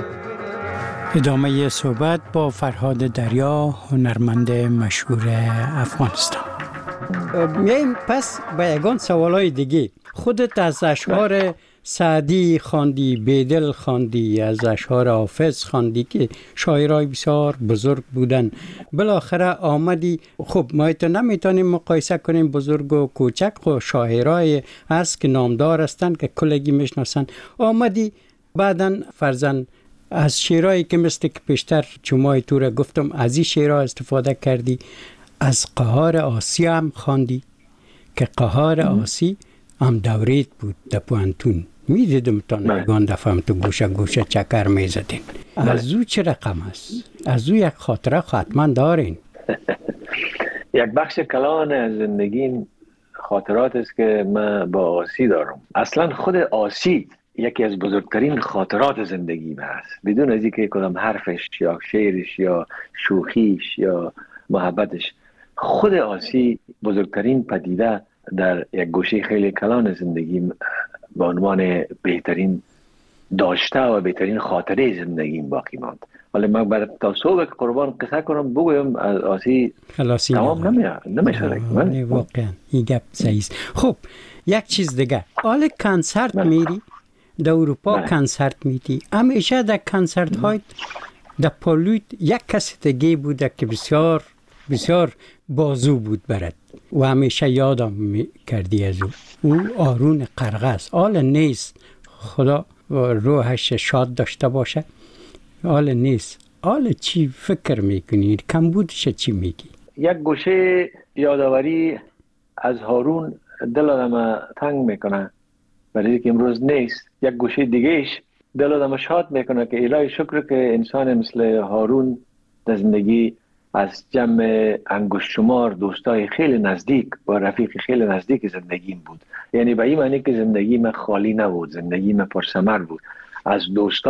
ادامه صحبت با فرهاد دریا، هنرمند مشهور افغانستان. میایم پس به یگان سوالای دیگه. خودت از اشعار سعدی خواندی، بیدل خواندی، از اشعار حافظ خواندی که شاعرای بسیار بزرگ بودن. بالاخره آمدی، خب ما تو نمیتونیم مقایسه کنیم بزرگ و کوچک، خب شاعرای هست که نامدار هستن که کلگی میشناسن. آمدی بعداً فرزن از شعرهایی که مثل که پیشتر چمای تو را گفتم از این شعرها استفاده کردی. از قهار آسی هم خواندی که قهار آسی هم دوریت بود در پوانتون. میدیدم تا نگان دفعه تو گوشه چکر میزدین. از او چه رقم است؟ از او یک خاطره حتما دارین. یک بخش کلان از زندگیم خاطرات است که من با آسی دارم. اصلا خود آسی یکی از بزرگترین خاطرات زندگیم هست، بدون از اینکه کدام حرفش یا شعرش یا شوخیش یا محبتش. خود آسی بزرگترین پدیده در یک گوشه خیلی کلان زندگیم به عنوان بهترین داشته و بهترین خاطره زندگیم باقی ماند. ولی من برای تا صبح که قربان قصه کنم بگویم از آسی تمام نمیشه. واقعا این گپ صحیح. خب یک چیز دیگه، حال کنسرت میری در اروپا، کنسرت میدی، همیشه در کنسرت های در پالویت یک کسی دیگه بوده که بسیار بسیار بازو بود برد و همیشه یادم کردی از او آرون قرغز. حال نیست، خدا روحش شاد داشته باشه، حال نیست. حال چی فکر میکنی؟ کمبودش چی میگی؟ یک گوشه یادآوری از هارون دل آدم تنگ میکنه برای اینکه امروز نیست. یک گوشه دیگهش دل آدم شاد میکنه که الهی شکر که انسان مثل هارون در زندگی از جمع انگشت شمار دوستای خیلی نزدیک و رفیق خیلی نزدیک زندگیم بود. یعنی به این معنی که زندگیم خالی نبود، زندگیم پرثمر بود. از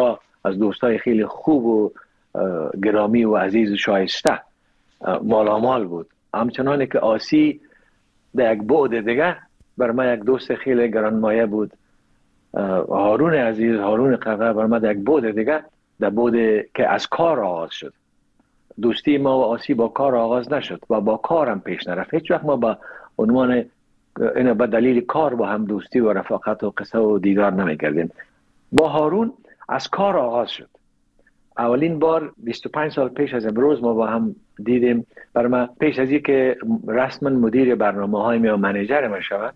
دوستای خیلی خوب و گرامی و عزیز و شایسته مالامال بود. همچنانه که آسی در یک بعد دیگه بر من یک دوست خیلی گرانمایه بود. هارون عزیز، هارون ققه بر من در یک بعد دیگه، در بعد که از کار آغاز شد. دوستی ما و آسی با کار آغاز نشد و با کارم پیش نرفت. هیچ وقت ما با عنوان اینه به دلیل کار با هم دوستی و رفاقت و قصه و دیدار نمی کردیم. با هارون از کار آغاز شد. اولین بار 25 سال پیش از امروز ما با هم دیدیم. برای من پیش از اینکه رسما مدیر برنامه‌های و منیجر من شود،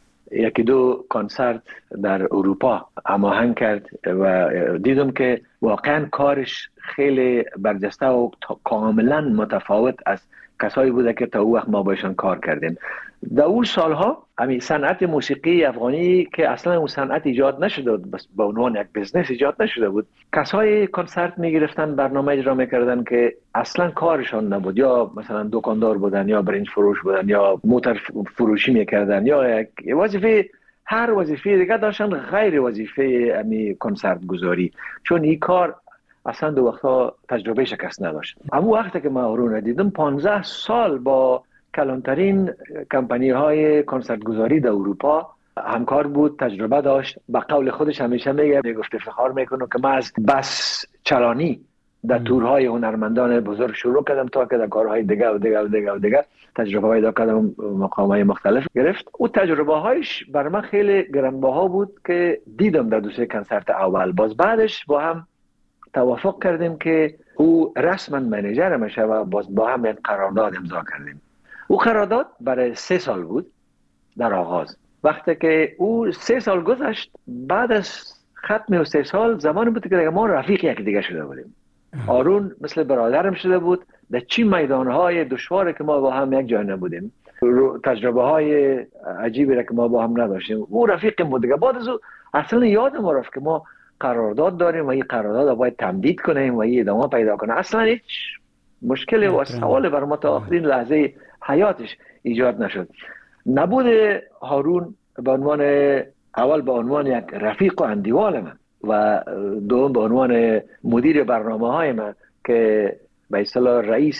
یکی دو کنسرت در اروپا هماهنگ کرد و دیدم که واقعا کارش خیلی برجسته و کاملا متفاوت از کسایی بوده که تا او وقت ما باشون کار کردیم. در اون سالها همین صنعت موسیقی افغانی که اصلا اون صنعت ایجاد نشده بود، بس به عنوان یک بزنس ایجاد نشده بود، کسایی کنسرت میگرفتن، برنامه اجرا میکردن که اصلا کارشان نبود، یا مثلا دکاندار بودن یا برنج فروش بودن یا موتر فروشی میکردن یا یک وظیفه، هر وظیفه دیگه داشتن غیر وظیفه همین کنسرت گذاری، چون این کار اصلا دو وقتا تجربه شکست نداشت. اما وقتی که من هارون دیدم 15 سال با کلانترین کمپانی های کنسرت گذاری در اروپا همکار بود، تجربه داشت. به قول خودش همیشه میگفت افتخار میکنه که من از بس چلانی در تورهای هنرمندان بزرگ شروع کردم تا که در کارهای دیگه و دیگه و دیگه و دیگه تجربه پیدا کردم، مقامهای مختلف گرفت. او تجربه هایش بر من خیلی گرانبها بود که دیدم در دوسته کنسرت اول. باز بعدش با هم توافق کردیم که او رسما منیجر میشه و باز با هم یک قرارداد امضا کردیم. او قرارداد برای 3 سال بود در آغاز. وقتی که او 3 سال گذشت، بعد از ختم و 3 سال زمانی بود که ما رفیق یک دیگه شده بودیم. هارون مثل برادرم شده بود. در چی میدانهای دشواری که ما با هم یک جای نبودیم، تجربه های عجیبی را که ما با هم نداشتیم، او رفیقم بود دیگه. بعد از او اصلا یادم رفت که ما قرارداد داریم و این قرارداد رو باید تمدید کنیم و این ادامه پیدا کنه. اصلا هیچ مشکلی و سوال بر ما تا آخرین لحظه حیاتش ایجاد نشد. نبود هارون به عنوان اول به عنوان یک رفیق و اندیوال من و دوم به عنوان مدیر برنامه‌های من که به اصطلاح رئیس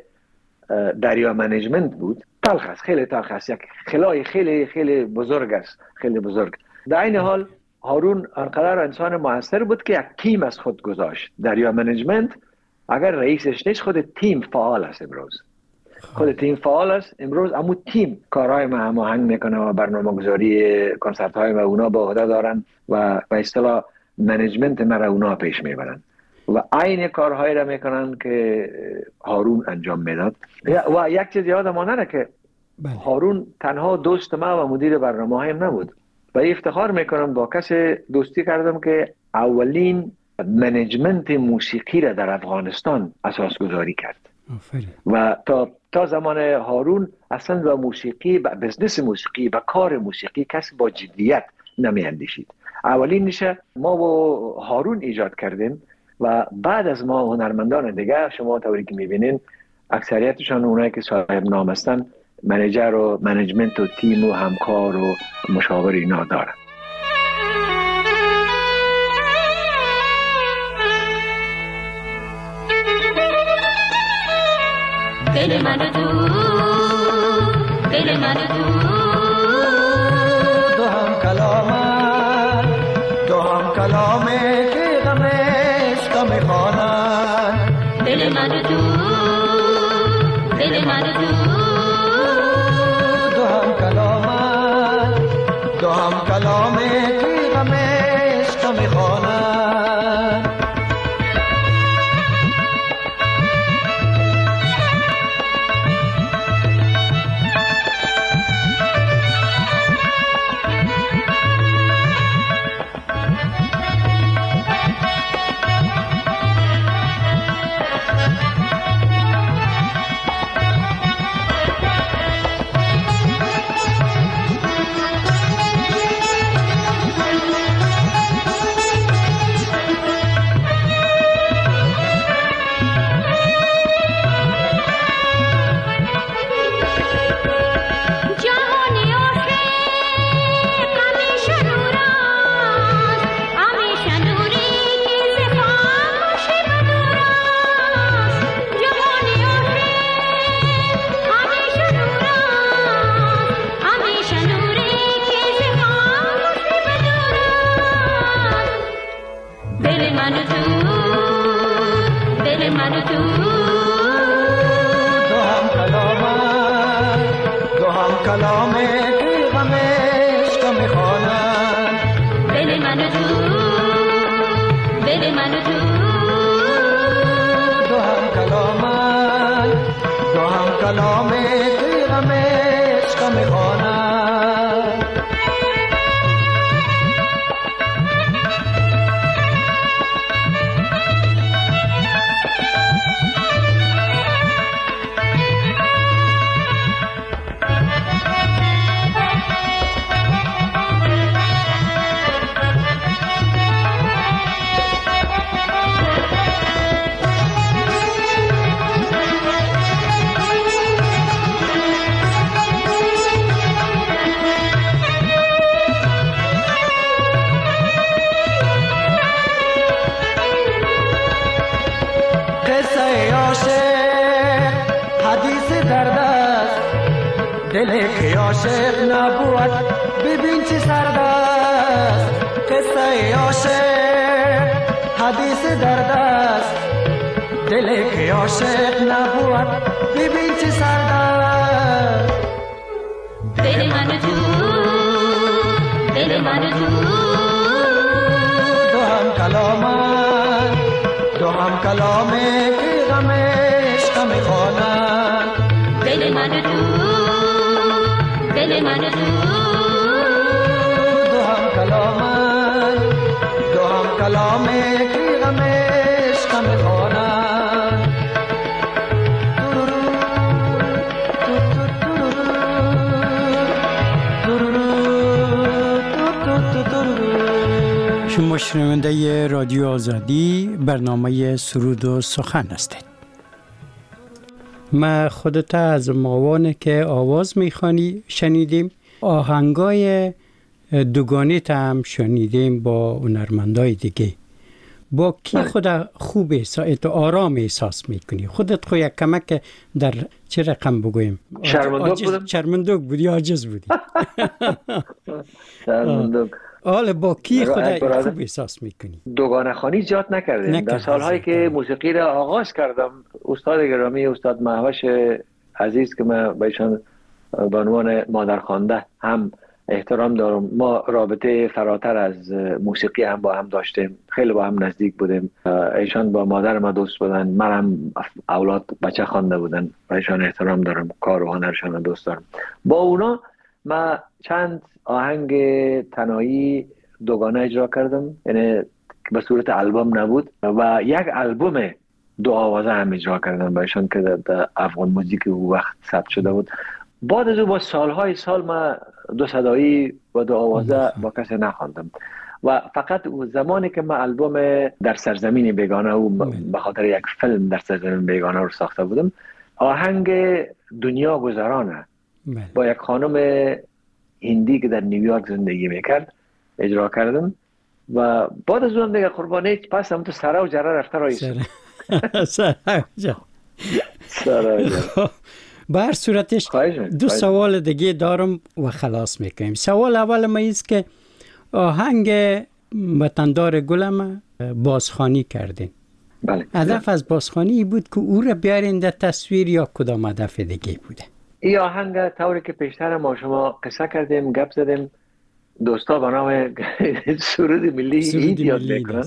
دریا منیجمنت بود، تلخ است، خیلی تلخ است. یک خلای خیلی خیلی بزرگ است، خیلی بزرگ. در این حال هارون انقدر انسان موثر بود که یک تیم از خود گذاشت. دریا منیجمنت اگر رئیسش نیست، خود تیم فعال است. امروز خود تیم فعال است امروز، اما تیم کارهای ما هماهنگ میکنه و برنامه‌گذاری کنسرت های ما اونا به عهده دارن و به اصطلاح منیجمنت ما را اونا پیش میبرن و عین کارهایی را میکنن که هارون انجام میداد. و یک چیز یادم نره که هارون تنها دوست ما و مدیر برنامه‌هایم نبود. و افتخار میکنم با کسی دوستی کردم که اولین منیجمنت موسیقی را در افغانستان اساس گذاری کرد. و تا زمان هارون اصلا با موسیقی، با بزنس موسیقی، با کار موسیقی کسی با جدیت نمی اندیشید. اولین نشه ما و هارون ایجاد کردیم و بعد از ما هنرمندان دیگه، شما طوری که میبینین اکثریتشان اونایی که صاحب نام هستن منیجر و منیجمنت و تیم و همکار و مشاور اینا دارن. دل من دو دو هم کلامه که غمش تا میخوانن. دل من دو دو هم کلامه که غمش تا میخوانن. کلامی که غم عشق میخواند دل که عاشق نبود ببین چه سرد است قصه عاشق حدیث درد است دل که عاشق نبود ببین چه سرد است دل من تو دل من تو دو هم کلامه که غم عشق میخوانند دل من تو دل من تو دو هم کلامه که غم عشق میخوانند شما شنونده رادیو آزادی برنامه سرود و سخن هستید. ما خودت از ماوانه که آواز میخوانی شنیدیم، آهنگای دوگانه تا هم شنیدیم با هنرمندای دیگه. با کی خود خوب احساس آرام احساس میکنی؟ خودت خو یک کمک در چه رقم بگویم؟ شرمندوک بودی، عاجز بودی. شرمندوک. حالا با کی خود خوب احساس میکنی؟ دوگانه خوانی زیاد نکردیم. در سالهایی که موسیقی را آغاز کردم، استاد گرامی استاد مهوش عزیز که من به ایشان به عنوان مادرخوانده هم احترام دارم، ما رابطه فراتر از موسیقی هم با هم داشتیم، خیلی با هم نزدیک بودیم. ایشان با مادر ما دوست بودن، من هم اولاد بچه خوانده بودن و ایشان احترام دارم، کار و هنرشان دوست دارم. با اونا ما چند آهنگ تنهایی دوگانه اجرا کردم، یعنی به صورت البوم نبود، و یک البوم دو آوازه هم اجرا کردم بایشان که در افغان موزیک او وقت ثبت شده بود. بعد از او با سالهای سال ما دو صدایی و دو آوازه با کسی نخواندم و فقط زمانی که من البوم در سرزمین بیگانه او به خاطر یک فیلم در سرزمین بیگانه رو ساخته بودم، آهنگ دنیا گذرانه با یک خانم هندی که در نیویورک زندگی میکرد اجرا کردم و بعد از اون دیگه قربانی پس هم تو سرا و جره رفته رایست به هر صورتش دو سوال دیگه دارم و خلاص میکنیم. سوال اول ما ایست که آهنگ وطندار گلم بازخوانی کردین. بله. هدف از بازخوانی بود که او را بیارین در تصویر یا کدام هدف دیگه بوده؟ این آهنگ طوری که پیشتر ما شما قصه کردیم، گپ زدیم، دوستا به نام سرود ملی عید یاد میکنن.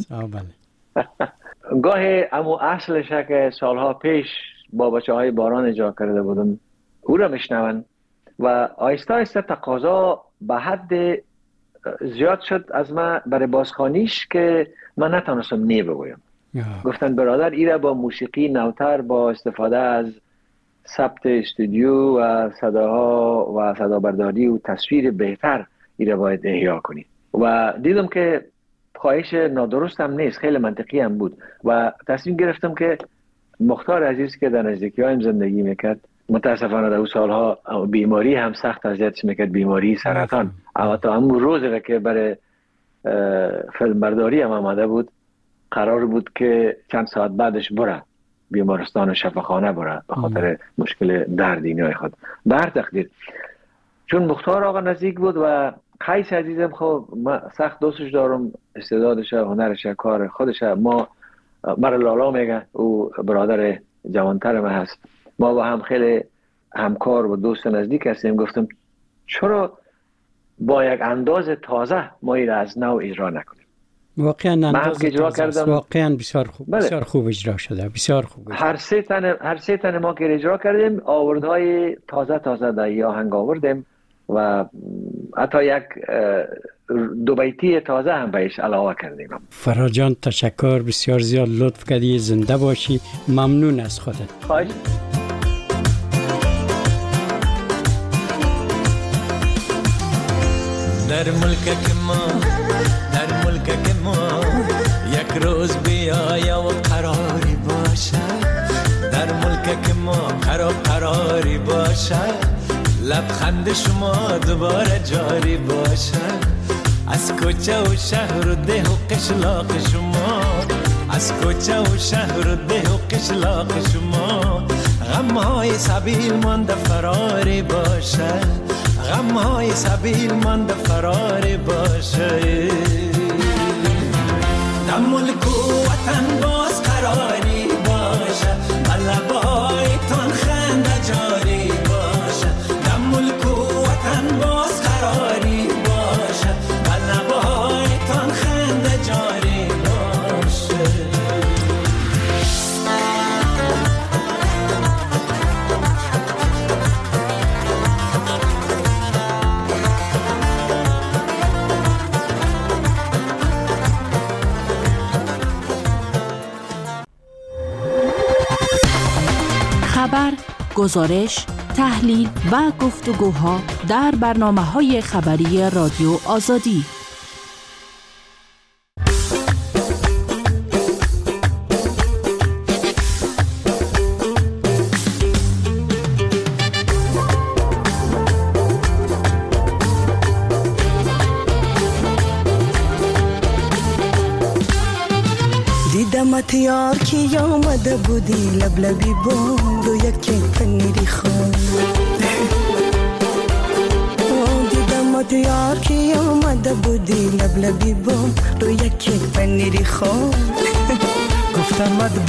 گاهی امو اصلشه که سالها پیش با بچه های باران اجرا کرده بودم او را میشنون و آیسته آیسته تقاضا به حد زیاد شد از من برای بازخوانیش که من نتونستم نی بگویم. گفتن برادر ایره با موسیقی نوتر، با استفاده از ثبت استودیو و صداها و صدا برداری و تصویر بهتر ایره باید احیا کنی و دیدم که خواهش نادرست هم نیست، خیلی منطقی هم بود و تصمیم گرفتم که مختار عزیز که در نزدیکی هایم زندگی میکرد، متاسفانه در اون سالها بیماری هم سخت اذیتش میکرد، بیماری سرطان. اما تا همون روزی که برای فیلم برداری هم آمده بود قرار بود که چند ساعت بعدش بره بیمارستان و شفاخانه بره به خاطر مشکل دردینی خود. به هر تقدیر چون مختار آقا نزدیک بود و قیس عزیزم خب من سخت دوستش دارم، استعدادش، هنرش، کار خودش، ما مرا لالا میگه، او برادر جوانتر من هست، ما با هم خیلی همکار و دوست نزدیک هستیم. گفتم چرا با یک انداز تازه ما این از نو اجرا نکنیم واقعا من که اجرا کردم واقعا بسیار خوب. بله. بسیار خوب اجرا شده. بسیار خوب. هر سه تن ما که اجرا کردیم آوردهای تازه در یه آهنگ آوردیم و حتی یک دو بیتی تازه هم بهش علاوه کردیم. فرهاد جان تشکر، بسیار زیاد لطف کردی، زنده باشی، ممنون از خودت. خواهش. در ملک ما یک روز بیایا و قراری باشد، در ملک ما قراری باشد، لبخند شما دوباره جاری باشد، از کوچه و شهر و ده و قشلاق شما، از کوچه و شهر و ده و قشلاق شما، غمهای سبیل مانده فراری باشد، غمهای سبیل مانده فراری باشد، در ملک و وطن باز قراری باشد، لبایتان خنده جاری باشد، در ملک و وطن باز قراری باشد، لبایتان خنده جاری باشد. خبر، گزارش، تحلیل و گفتگوها در برنامه‌های خبری رادیو آزادی. دیدمت یار کی آمده بودی لبلبی بام رو یکی پنیری خون، دیدمت یار کی آمده بودی لبلبی بام رو یکی پنیری خون، گفتمت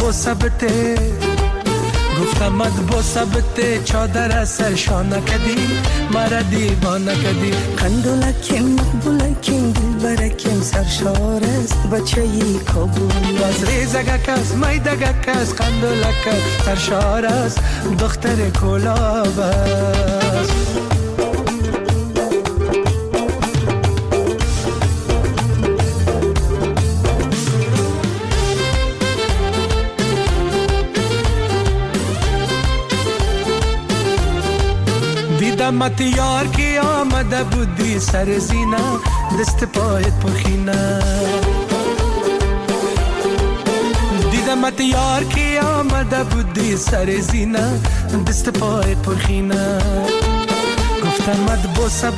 با ثبت چادر از سرشانه کدی مرا دیوانه کدی، قندولکیم مقبولکیم دلبرکیم سرشار است بچه ای کابل، از ریزگک از میدگک از قندولک سرشار است دختر کلاب است. دیدمت یار کی آمده بودی سر زینه دست پایت پرخینه، دیدمت یار کی آمده بودی سر زینه دست پایت پرخینه، گفتمت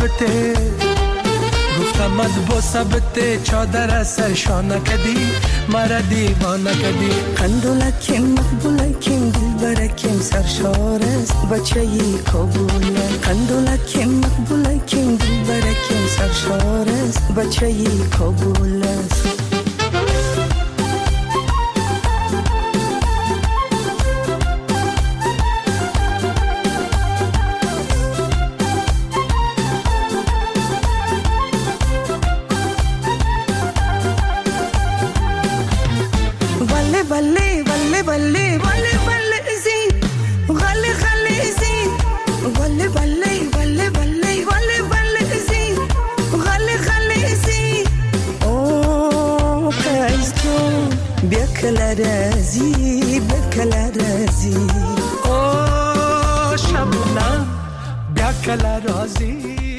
با ثبت چادر از سرشانه کدی مرا دیوانه کدی، قندولکیم مقبولکیم دلبرکیم سرشار است بچه ای کابل، قندولکیم مقبولکیم دلبرکیم سرشار است بچه ای کابل است. بله بله بله بله بله زین غله غله زین بله بله بله بله بله بله زین غله غله زین او کایز جون بیا کلا رازی او شبنم بیا کلا رازی.